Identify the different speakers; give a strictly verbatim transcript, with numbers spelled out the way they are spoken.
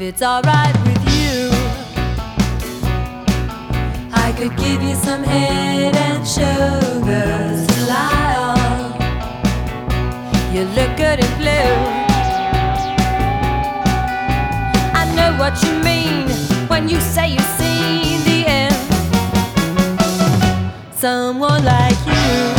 Speaker 1: it's alright with you. I could give you some head and shoulders to lie on. You look good in blue. I know what you mean when you say you've seen the end. Someone like you.